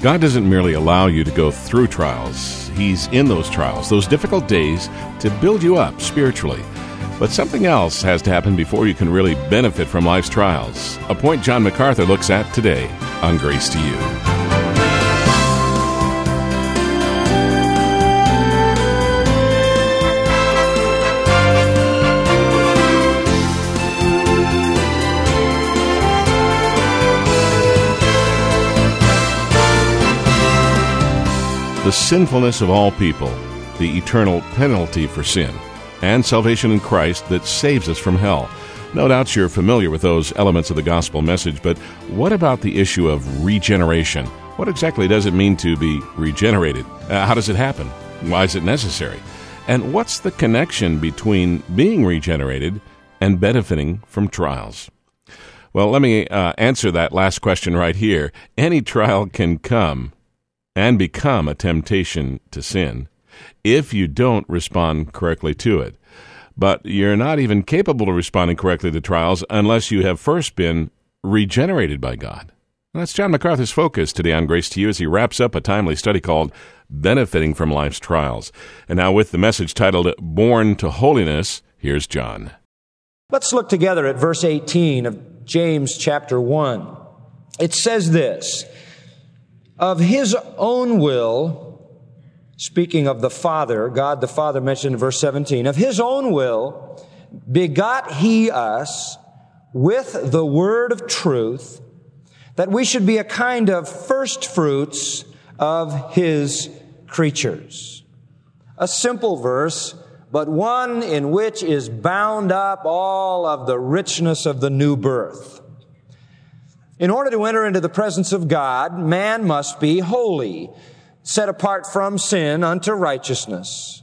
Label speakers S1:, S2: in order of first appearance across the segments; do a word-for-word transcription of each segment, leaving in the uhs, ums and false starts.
S1: God doesn't merely allow you to go through trials. He's in those trials, those difficult days, to build you up spiritually. But something else has to happen before you can really benefit from life's trials. A point John MacArthur looks at today on Grace to You. The sinfulness of all people, the eternal penalty for sin, and salvation in Christ that saves us from hell. No doubt you're familiar with those elements of the gospel message, but what about the issue of regeneration? What exactly does it mean to be regenerated? Uh, how does it happen? Why is it necessary? And what's the connection between being regenerated and benefiting from trials? Well, let me uh, answer that last question right here. Any trial can come and become a temptation to sin if you don't respond correctly to it. But you're not even capable of responding correctly to trials unless you have first been regenerated by God. And that's John MacArthur's focus today on Grace to You as he wraps up a timely study called Benefiting from Life's Trials. And now with the message titled Born to Holiness, here's John.
S2: Let's look together at verse eighteen of James chapter one. It says this, "Of his own will," speaking of the Father, God the Father mentioned in verse seventeen, "of his own will begot he us with the word of truth, that we should be a kind of first fruits of his creatures." A simple verse, but one in which is bound up all of the richness of the new birth. In order to enter into the presence of God, man must be holy, set apart from sin unto righteousness.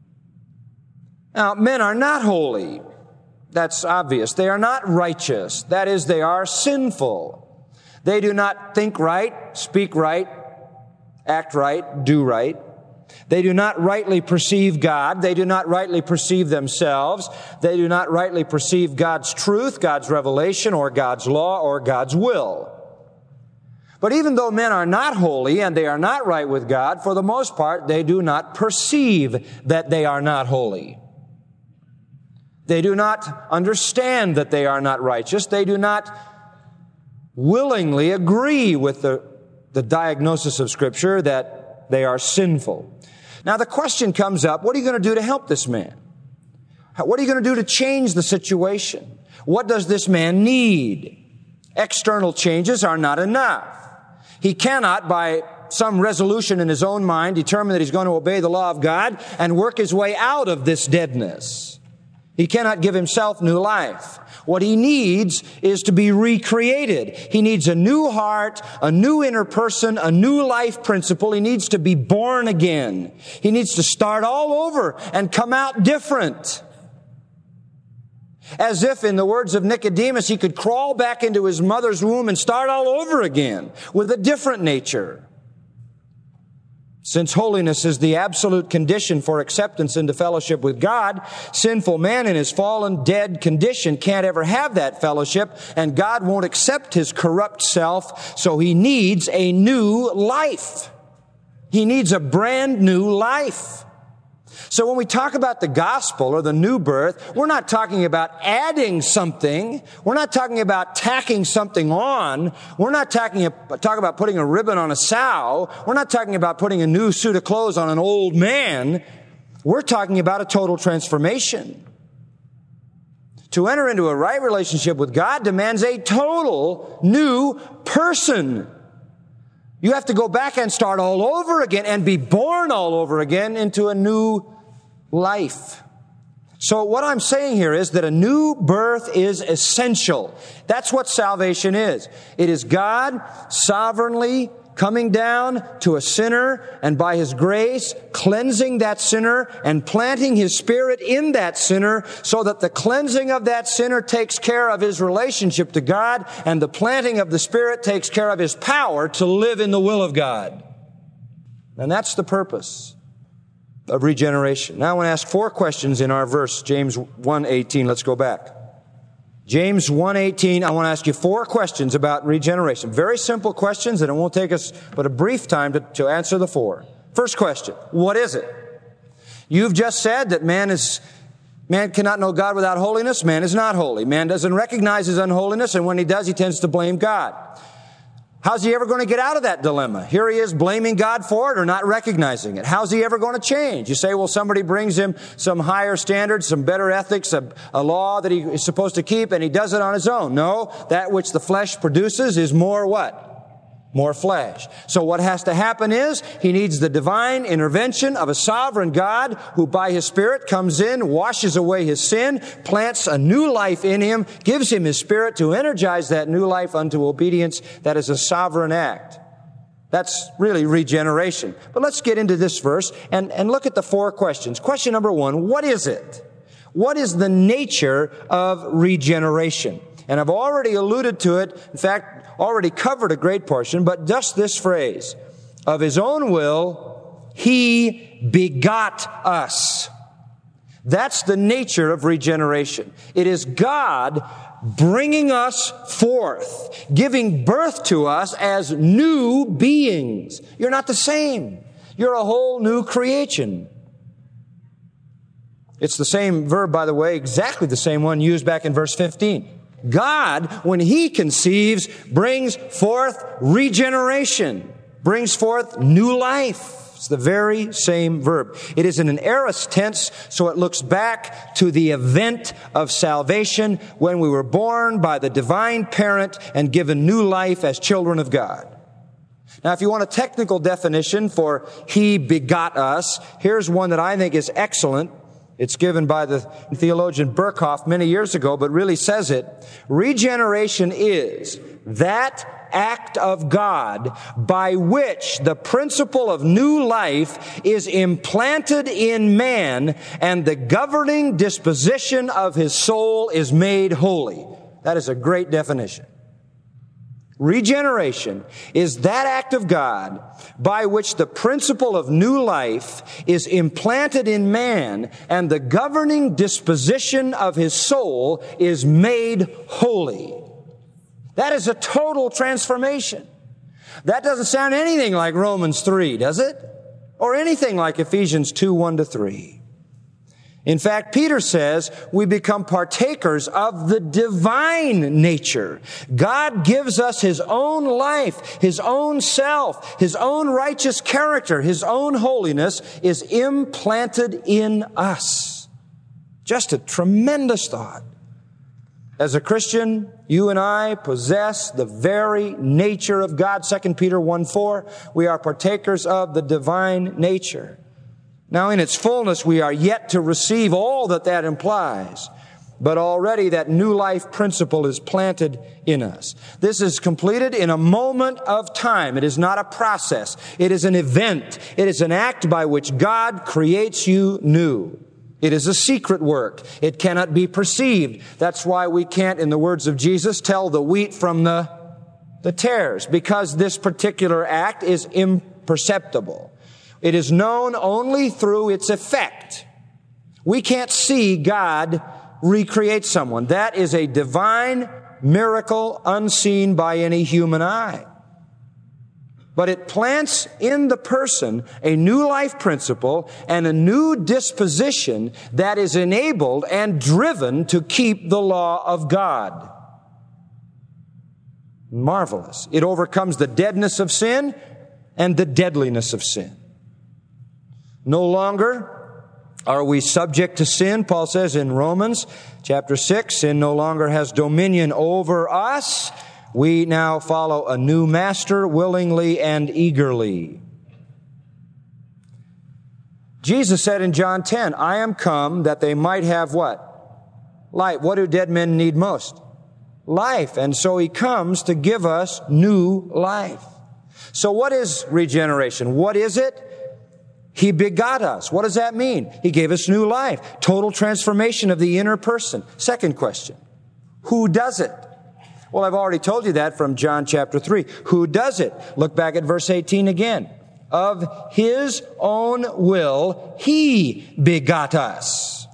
S2: Now, men are not holy. That's obvious. They are not righteous. That is, they are sinful. They do not think right, speak right, act right, do right. They do not rightly perceive God. They do not rightly perceive themselves. They do not rightly perceive God's truth, God's revelation, or God's law, or God's will. But even though men are not holy and they are not right with God, for the most part, they do not perceive that they are not holy. They do not understand that they are not righteous. They do not willingly agree with the, the diagnosis of Scripture that they are sinful. Now the question comes up, what are you going to do to help this man? What are you going to do to change the situation? What does this man need? External changes are not enough. He cannot, by some resolution in his own mind, determine that he's going to obey the law of God and work his way out of this deadness. He cannot give himself new life. What he needs is to be recreated. He needs a new heart, a new inner person, a new life principle. He needs to be born again. He needs to start all over and come out different. As if, in the words of Nicodemus, he could crawl back into his mother's womb and start all over again with a different nature. Since holiness is the absolute condition for acceptance into fellowship with God, sinful man in his fallen, dead condition can't ever have that fellowship, and God won't accept his corrupt self, so he needs a new life. He needs a brand new life. So when we talk about the gospel or the new birth, we're not talking about adding something. We're not talking about tacking something on. We're not talking, talking about putting a ribbon on a sow. We're not talking about putting a new suit of clothes on an old man. We're talking about a total transformation. To enter into a right relationship with God demands a total new person. You have to go back and start all over again and be born all over again into a new life. So what I'm saying here is that a new birth is essential. That's what salvation is. It is God sovereignly coming down to a sinner and by His grace cleansing that sinner and planting His Spirit in that sinner so that the cleansing of that sinner takes care of his relationship to God and the planting of the Spirit takes care of his power to live in the will of God. And that's the purpose of regeneration. Now I want to ask four questions in our verse, James one eighteen. Let's go back. James one eighteen, I want to ask you four questions about regeneration. Very simple questions, and it won't take us but a brief time to, to answer the four. First question, what is it? You've just said that man is man cannot know God without holiness. Man is not holy. Man doesn't recognize his unholiness, and when he does, he tends to blame God. How's he ever going to get out of that dilemma? Here he is blaming God for it or not recognizing it. How's he ever going to change? You say, well, somebody brings him some higher standards, some better ethics, a, a law that he is supposed to keep, and he does it on his own. No, that which the flesh produces is more what? More flesh. So what has to happen is he needs the divine intervention of a sovereign God who by His Spirit comes in, washes away his sin, plants a new life in him, gives him His Spirit to energize that new life unto obedience. That is a sovereign act. That's really regeneration. But let's get into this verse and, and look at the four questions. Question number one, what is it? What is the nature of regeneration? And I've already alluded to it. In fact, already covered a great portion, but just this phrase, of His own will, He begot us. That's the nature of regeneration. It is God bringing us forth, giving birth to us as new beings. You're not the same. You're a whole new creation. It's the same verb, by the way, exactly the same one used back in verse fifteen. God, when He conceives, brings forth regeneration, brings forth new life. It's the very same verb. It is in an aorist tense, so it looks back to the event of salvation when we were born by the divine parent and given new life as children of God. Now, if you want a technical definition for He begot us, here's one that I think is excellent. It's given by the theologian Berkhoff many years ago, but really says it. Regeneration is that act of God by which the principle of new life is implanted in man and the governing disposition of his soul is made holy. That is a great definition. Regeneration is that act of God by which the principle of new life is implanted in man and the governing disposition of his soul is made holy. That is a total transformation. That doesn't sound anything like Romans three, does it? Or anything like Ephesians two, one to three. In fact, Peter says we become partakers of the divine nature. God gives us His own life, His own self, His own righteous character, His own holiness is implanted in us. Just a tremendous thought. As a Christian, you and I possess the very nature of God. Second Peter one four, we are partakers of the divine nature. Now, in its fullness, we are yet to receive all that that implies. But already that new life principle is planted in us. This is completed in a moment of time. It is not a process. It is an event. It is an act by which God creates you new. It is a secret work. It cannot be perceived. That's why we can't, in the words of Jesus, tell the wheat from the, the tares, because this particular act is imperceptible. It is known only through its effect. We can't see God recreate someone. That is a divine miracle unseen by any human eye. But it plants in the person a new life principle and a new disposition that is enabled and driven to keep the law of God. Marvelous. It overcomes the deadness of sin and the deadliness of sin. No longer are we subject to sin. Paul says in Romans chapter six, sin no longer has dominion over us. We now follow a new master willingly and eagerly. Jesus said in John ten, I am come that they might have what? Life. What do dead men need most? Life. And so He comes to give us new life. So what is regeneration? What is it? He begot us. What does that mean? He gave us new life. Total transformation of the inner person. Second question. Who does it? Well, I've already told you that from John chapter three. Who does it? Look back at verse eighteen again. Of His own will, He begot us.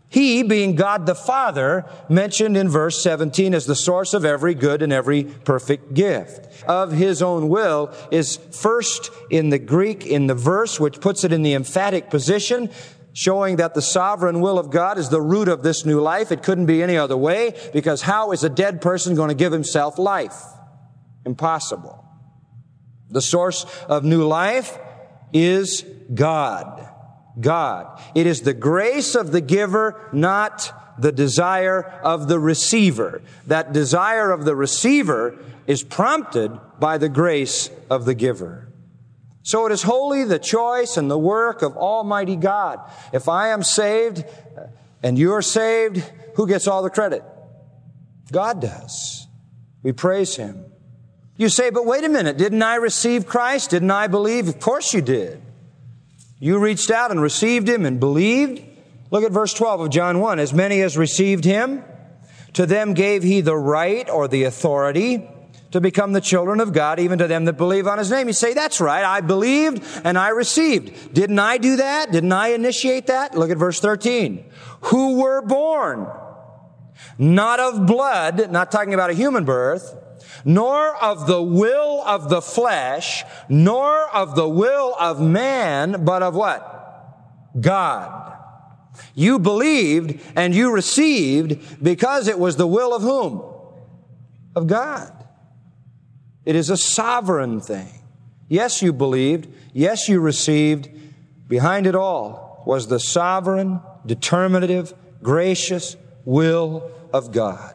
S2: He, being God the Father, mentioned in verse seventeen as the source of every good and every perfect gift. Of His own will is first in the Greek in the verse, which puts it in the emphatic position, showing that the sovereign will of God is the root of this new life. It couldn't be any other way, because how is a dead person going to give himself life? Impossible. The source of new life is God. God. It is the grace of the giver, not the desire of the receiver. That desire of the receiver is prompted by the grace of the giver. So it is wholly the choice and the work of Almighty God. If I am saved and you're saved, who gets all the credit? God does. We praise Him. You say, but wait a minute, didn't I receive Christ? Didn't I believe? Of course you did. You reached out and received Him and believed. Look at verse twelve of John one. As many as received Him, to them gave He the right or the authority to become the children of God, even to them that believe on His name. You say, that's right, I believed and I received. Didn't I do that? Didn't I initiate that? Look at verse thirteen. Who were born, not of blood, not talking about a human birth, nor of the will of the flesh, nor of the will of man, but of what? God. You believed and you received because it was the will of whom? Of God. It is a sovereign thing. Yes, you believed. Yes, you received. Behind it all was the sovereign, determinative, gracious will of God.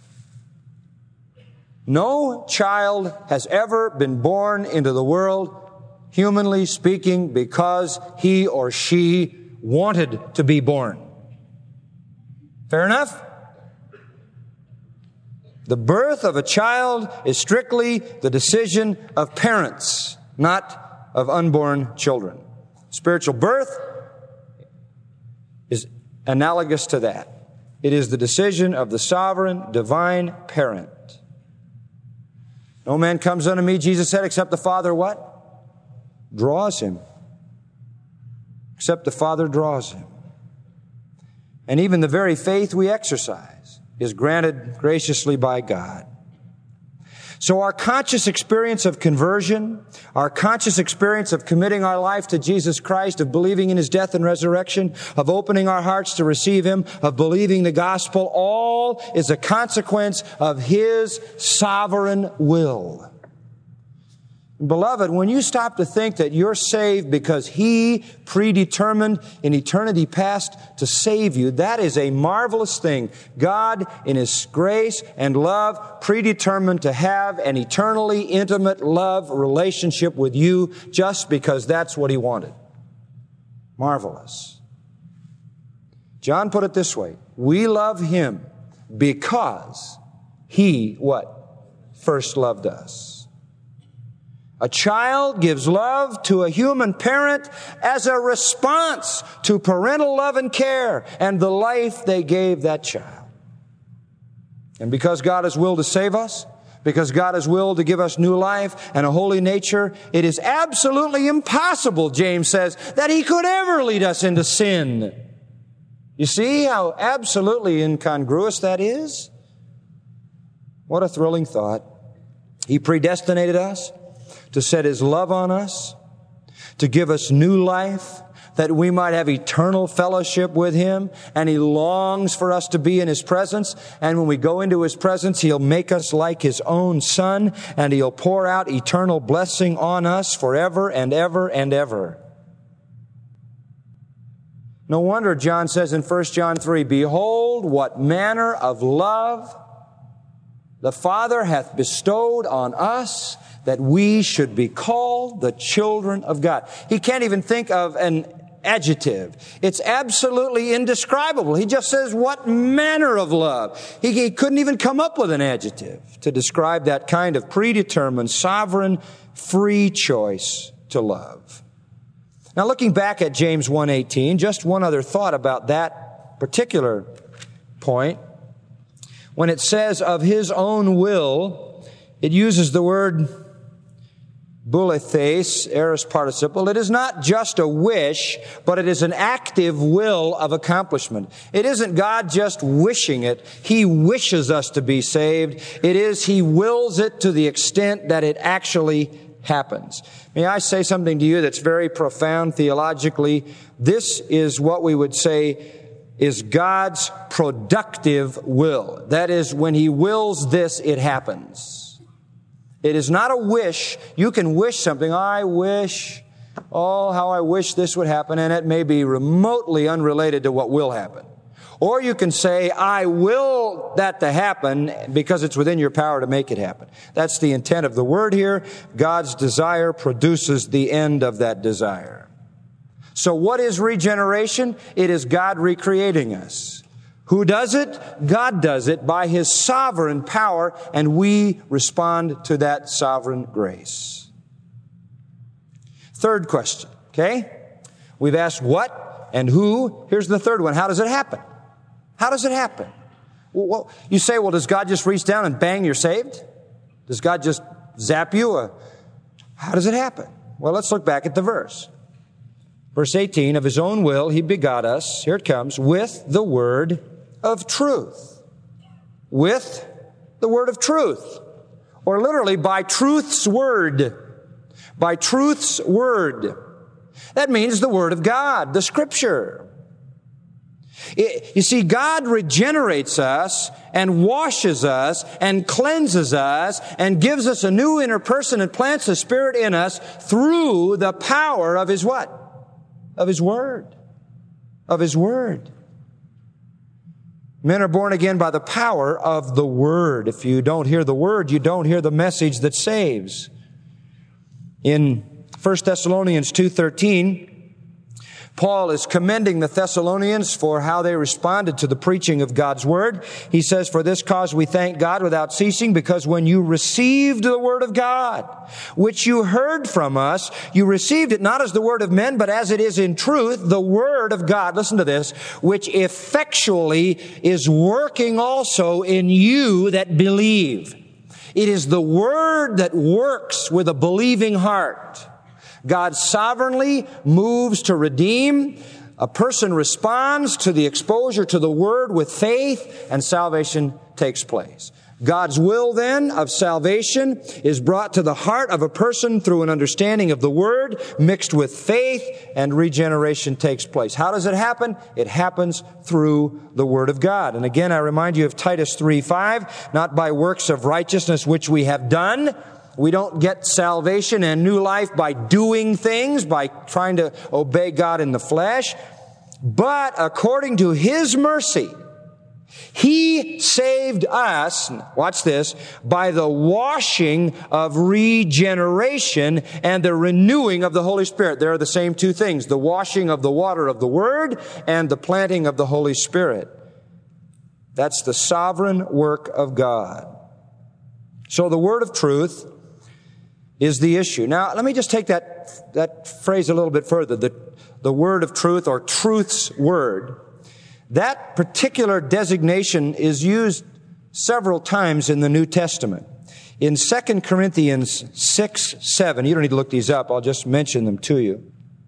S2: No child has ever been born into the world, humanly speaking, because he or she wanted to be born. Fair enough? The birth of a child is strictly the decision of parents, not of unborn children. Spiritual birth is analogous to that. It is the decision of the sovereign, divine parent. No man comes unto me, Jesus said, except the Father what? Draws him. Except the Father draws him. And even the very faith we exercise is granted graciously by God. So our conscious experience of conversion, our conscious experience of committing our life to Jesus Christ, of believing in His death and resurrection, of opening our hearts to receive Him, of believing the gospel, all is a consequence of His sovereign will. Beloved, when you stop to think that you're saved because He predetermined in eternity past to save you, that is a marvelous thing. God, in His grace and love, predetermined to have an eternally intimate love relationship with you just because that's what He wanted. Marvelous. John put it this way: we love Him because He, what? First loved us. A child gives love to a human parent as a response to parental love and care and the life they gave that child. And because God has willed to save us, because God has willed to give us new life and a holy nature, it is absolutely impossible, James says, that He could ever lead us into sin. You see how absolutely incongruous that is? What a thrilling thought. He predestinated us to set His love on us, to give us new life, that we might have eternal fellowship with Him, and He longs for us to be in His presence, and when we go into His presence, He'll make us like His own Son, and He'll pour out eternal blessing on us forever and ever and ever. No wonder John says in First John three, behold, what manner of love the Father hath bestowed on us, that we should be called the children of God. He can't even think of an adjective. It's absolutely indescribable. He just says, what manner of love. He, he couldn't even come up with an adjective to describe that kind of predetermined, sovereign, free choice to love. Now, looking back at James one eighteen, just one other thought about that particular point. When it says of His own will, it uses the word Boulethes, aorist participle. It is not just a wish, but it is an active will of accomplishment. It isn't God just wishing it. He wishes us to be saved. It is He wills it to the extent that it actually happens. May I say something to you that's very profound theologically? This is what we would say is God's productive will. That is, when He wills this, it happens. It is not a wish. You can wish something. I wish, oh, how I wish this would happen, and it may be remotely unrelated to what will happen. Or you can say, I will that to happen because it's within your power to make it happen. That's the intent of the word here. God's desire produces the end of that desire. So what is regeneration? It is God recreating us. Who does it? God does it by His sovereign power, and we respond to that sovereign grace. Third question, okay? We've asked what and who. Here's the third one. How does it happen? How does it happen? Well, you say, well, does God just reach down and bang, you're saved? Does God just zap you? Uh, how does it happen? Well, let's look back at the verse. Verse eighteen, of His own will He begot us, here it comes, with the word of truth. With the word of truth. Or literally, by truth's word. By truth's word. That means the word of God, the Scripture. It, you see, God regenerates us and washes us and cleanses us and gives us a new inner person and plants the Spirit in us through the power of His what? Of His Word. Of His Word. Men are born again by the power of the Word. If you don't hear the Word, you don't hear the message that saves. In First Thessalonians two thirteen, Paul is commending the Thessalonians for how they responded to the preaching of God's Word. He says, for this cause we thank God without ceasing, because when you received the Word of God, which you heard from us, you received it not as the word of men, but as it is in truth, the Word of God, listen to this, which effectually is working also in you that believe. It is the Word that works with a believing heart. God sovereignly moves to redeem. A person responds to the exposure to the Word with faith, and salvation takes place. God's will then of salvation is brought to the heart of a person through an understanding of the Word mixed with faith, and regeneration takes place. How does it happen? It happens through the Word of God. And again, I remind you of Titus three five, not by works of righteousness which we have done. We don't get salvation and new life by doing things, by trying to obey God in the flesh. But according to His mercy, He saved us, watch this, by the washing of regeneration and the renewing of the Holy Spirit. They are the same two things, the washing of the water of the Word and the planting of the Holy Spirit. That's the sovereign work of God. So the word of truth is the issue. Now, let me just take that, that phrase a little bit further. The, the word of truth, or truth's word. That particular designation is used several times in the New Testament. In Second Corinthians six seven, you don't need to look these up, I'll just mention them to you.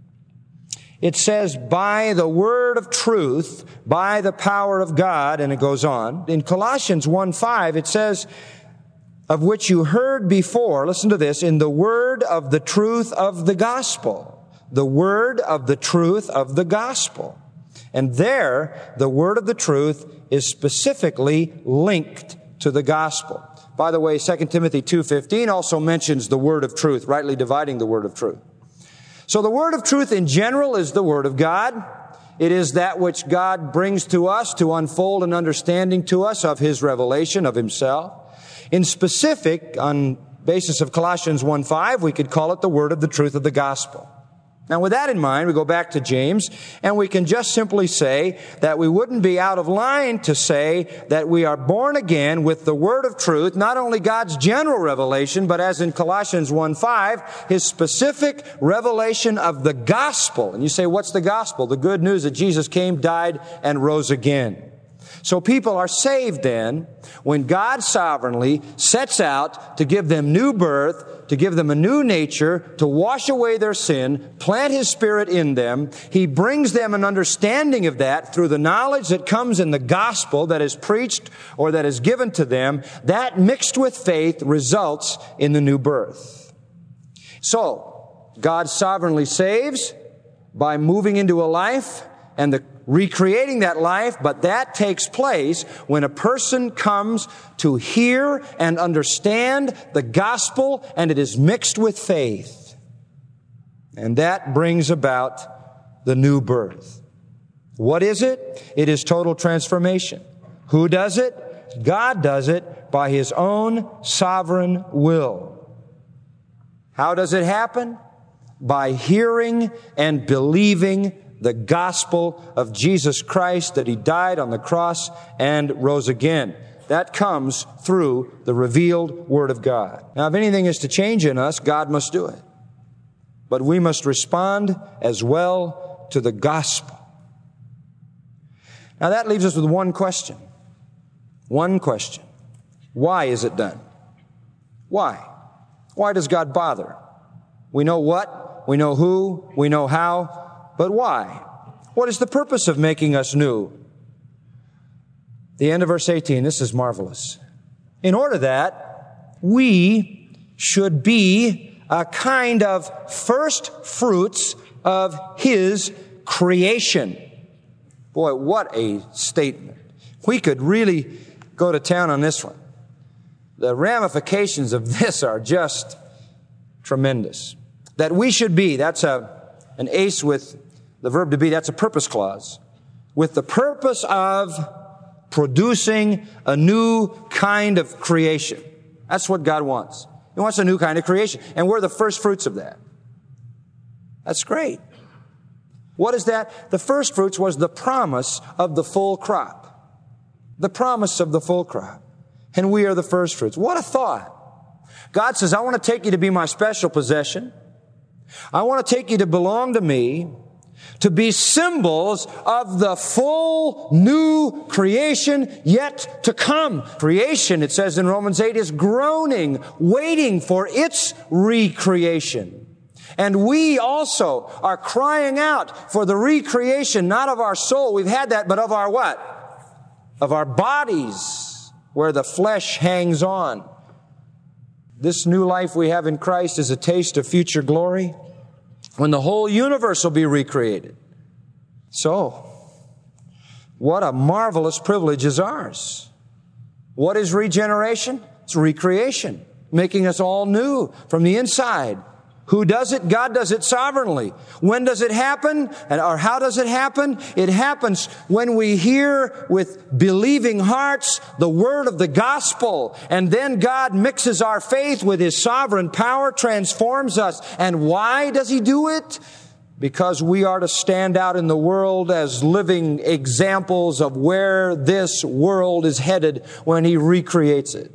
S2: It says, by the word of truth, by the power of God, and it goes on. In Colossians one five, it says, of which you heard before, listen to this, in the word of the truth of the gospel. The word of the truth of the gospel. And there, the word of the truth is specifically linked to the gospel. By the way, Second Timothy two fifteen also mentions the word of truth, rightly dividing the word of truth. So the word of truth in general is the word of God. It is that which God brings to us to unfold an understanding to us of His revelation of Himself. In specific, on basis of Colossians one five, we could call it the word of the truth of the gospel. Now, with that in mind, we go back to James, and we can just simply say that we wouldn't be out of line to say that we are born again with the word of truth, not only God's general revelation, but as in Colossians one five, His specific revelation of the gospel. And you say, what's the gospel? The good news that Jesus came, died, and rose again. So people are saved then when God sovereignly sets out to give them new birth, to give them a new nature, to wash away their sin, plant His Spirit in them. He brings them an understanding of that through the knowledge that comes in the gospel that is preached or that is given to them. That mixed with faith results in the new birth. So, God sovereignly saves by moving into a life and the recreating that life, but that takes place when a person comes to hear and understand the gospel and it is mixed with faith. And that brings about the new birth. What is it? It is total transformation. Who does it? God does it by His own sovereign will. How does it happen? By hearing and believing the gospel of Jesus Christ, that He died on the cross and rose again. That comes through the revealed Word of God. Now, if anything is to change in us, God must do it. But we must respond as well to the gospel. Now, that leaves us with one question. One question. Why is it done? Why? Why does God bother? We know what, we know who, we know how, but why? What is the purpose of making us new? The end of verse eighteen, this is marvelous. In order that we should be a kind of first fruits of His creation. Boy, what a statement. We could really go to town on this one. The ramifications of this are just tremendous. That we should be, that's a an ace with the verb to be, that's a purpose clause. With the purpose of producing a new kind of creation. That's what God wants. He wants a new kind of creation. And we're the first fruits of that. That's great. What is that? The first fruits was the promise of the full crop. The promise of the full crop. And we are the first fruits. What a thought. God says, I want to take you to be my special possession. I want to take you to belong to me, to be symbols of the full new creation yet to come. Creation, it says in Romans eight, is groaning, waiting for its recreation. And we also are crying out for the recreation, not of our soul, we've had that, but of our what? Of our bodies, where the flesh hangs on. This new life we have in Christ is a taste of future glory when the whole universe will be recreated. So, what a marvelous privilege is ours. What is regeneration? It's recreation, making us all new from the inside. Who does it? God does it sovereignly. When does it happen? And, or how does it happen? It happens when we hear with believing hearts the word of the gospel. And then God mixes our faith with His sovereign power, transforms us. And why does He do it? Because we are to stand out in the world as living examples of where this world is headed when He recreates it.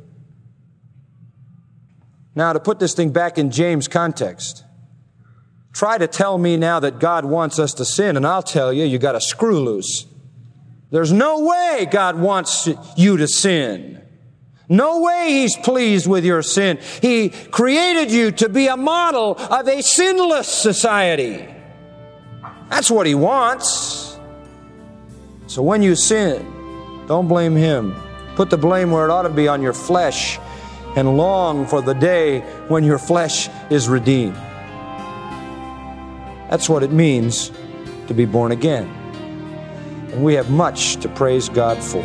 S2: Now, to put this thing back in James' context, try to tell me now that God wants us to sin, and I'll tell you, you got a screw loose. There's no way God wants you to sin. No way He's pleased with your sin. He created you to be a model of a sinless society. That's what He wants. So when you sin, don't blame Him. Put the blame where it ought to be, on your flesh, and long for the day when your flesh is redeemed. That's what it means to be born again. And we have much to praise God for.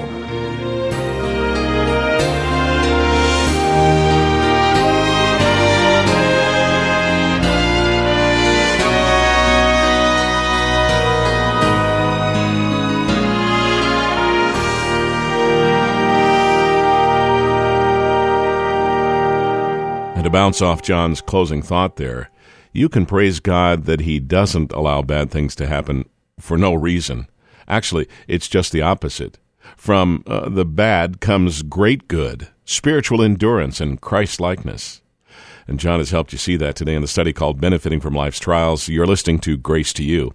S1: To bounce off John's closing thought there, you can praise God that He doesn't allow bad things to happen for no reason. Actually, it's just the opposite. From uh, the bad comes great good, spiritual endurance, and Christ-likeness. And John has helped you see that today in the study called Benefiting from Life's Trials. You're listening to Grace to You.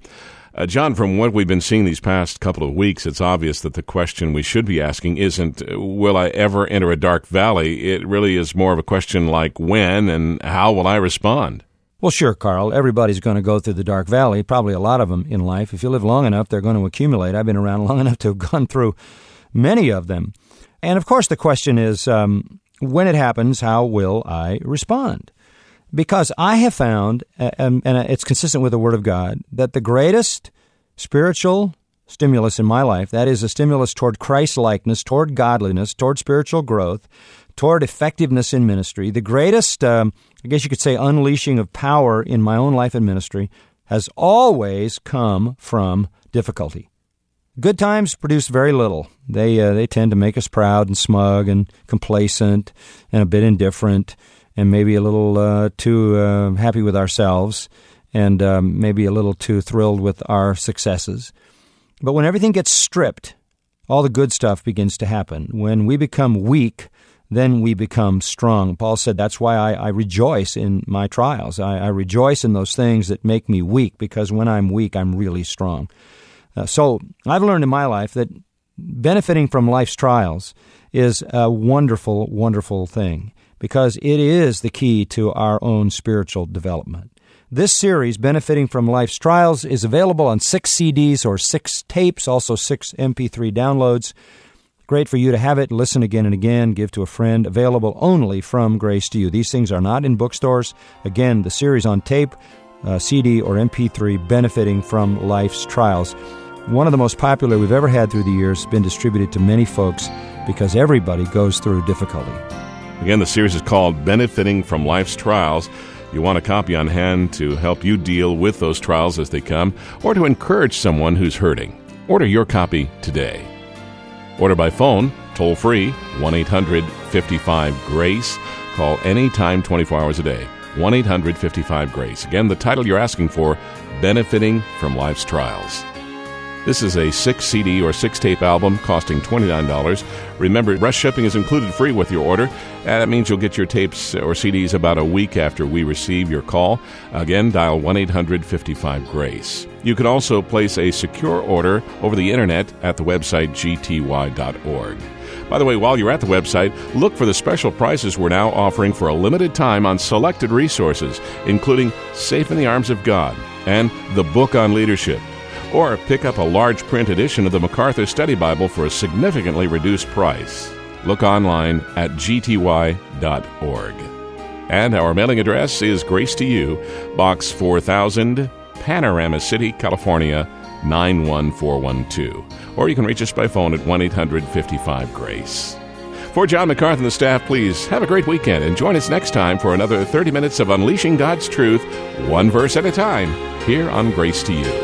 S1: Uh, John, from what we've been seeing these past couple of weeks, it's obvious that the question we should be asking isn't, will I ever enter a dark valley? It really is more of a question like, when and how will I respond?
S2: Well, sure, Carl. Everybody's going to go through the dark valley, probably a lot of them in life. If you live long enough, they're going to accumulate. I've been around long enough to have gone through many of them. And, of course, the question is, um, when it happens, how will I respond? Because I have found, and it's consistent with the Word of God, that the greatest spiritual stimulus in my life, that is a stimulus toward Christ-likeness, toward godliness, toward spiritual growth, toward effectiveness in ministry, the greatest, um, I guess you could say, unleashing of power in my own life and ministry has always come from difficulty. Good times produce very little. They uh, they tend to make us proud and smug and complacent and a bit indifferent and maybe a little uh, too uh, happy with ourselves and um, maybe a little too thrilled with our successes. But when everything gets stripped, all the good stuff begins to happen. When we become weak, then we become strong. Paul said, that's why I, I rejoice in my trials. I, I rejoice in those things that make me weak, because when I'm weak, I'm really strong. Uh, so I've learned in my life that benefiting from life's trials is a wonderful, wonderful thing, because it is the key to our own spiritual development. This series, Benefiting from Life's Trials, is available on six C Ds or six tapes, also six M P three downloads. Great for you to have it, listen again and again, give to a friend, available only from Grace to You. These things are not in bookstores. Again, the series on tape, uh, C D or M P three, Benefiting from Life's Trials. One of the most popular we've ever had through the years, been distributed to many folks because everybody goes through difficulty.
S1: Again, the series is called Benefiting from Life's Trials. You want a copy on hand to help you deal with those trials as they come, or to encourage someone who's hurting. Order your copy today. Order by phone, toll-free, one eight hundred fifty-five GRACE. Call anytime, twenty-four hours a day. one eight hundred fifty-five GRACE. Again, the title you're asking for, Benefiting from Life's Trials. This is a six C D or six tape album costing twenty-nine dollars. Remember, rush shipping is included free with your order. And that means you'll get your tapes or C Ds about a week after we receive your call. Again, dial one eight hundred fifty-five GRACE. You can also place a secure order over the internet at the website g t y dot org. By the way, while you're at the website, look for the special prices we're now offering for a limited time on selected resources, including Safe in the Arms of God and the Book on Leadership. Or pick up a large print edition of the MacArthur Study Bible for a significantly reduced price. Look online at g t y dot org. And our mailing address is Grace to You, Box four thousand, Panorama City, California, nine one four one two. Or you can reach us by phone at one eight hundred fifty-five GRACE. For John MacArthur and the staff, please have a great weekend and join us next time for another thirty minutes of unleashing God's truth, one verse at a time, here on Grace to You.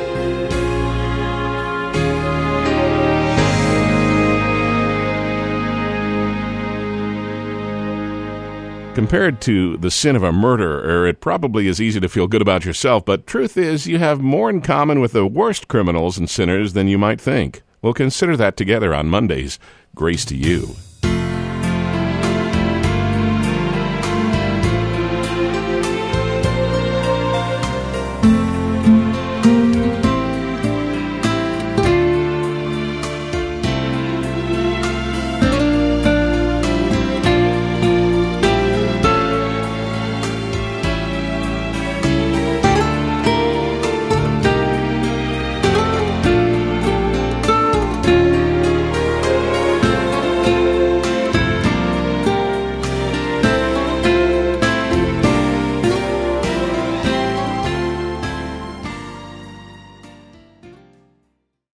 S1: Compared to the sin of a murderer, it probably is easy to feel good about yourself, but truth is, you have more in common with the worst criminals and sinners than you might think. We'll consider that together on Monday's Grace to You.